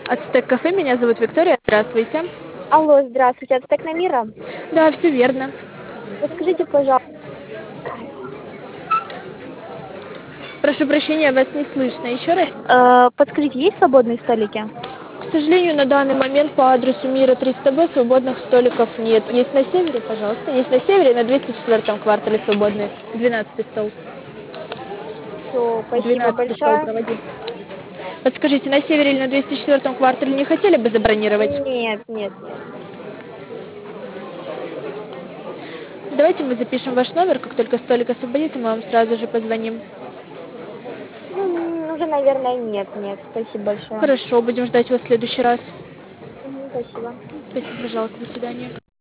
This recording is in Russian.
Ацтек кафе, меня зовут Виктория. Здравствуйте. Алло, здравствуйте, это Текномира. Да, все верно. Подскажите, пожалуйста, Прошу прощения, вас не слышно. Еще раз. подскажите, есть свободные столики? К сожалению, на данный момент по адресу Мира 300Б свободных столиков нет. Есть на севере, пожалуйста. Есть на севере, на 204 квартале свободные. 12 стол. Все, спасибо 12 стол большое. проводим. Подскажите, на севере или на 204 квартале не хотели бы забронировать? Нет, нет, нет. Давайте мы запишем ваш номер, как только столик освободится, мы вам сразу же позвоним. Ну, уже, наверное, нет, нет. Спасибо большое. Хорошо, будем ждать вас в следующий раз. Спасибо. Спасибо, пожалуйста, до свидания.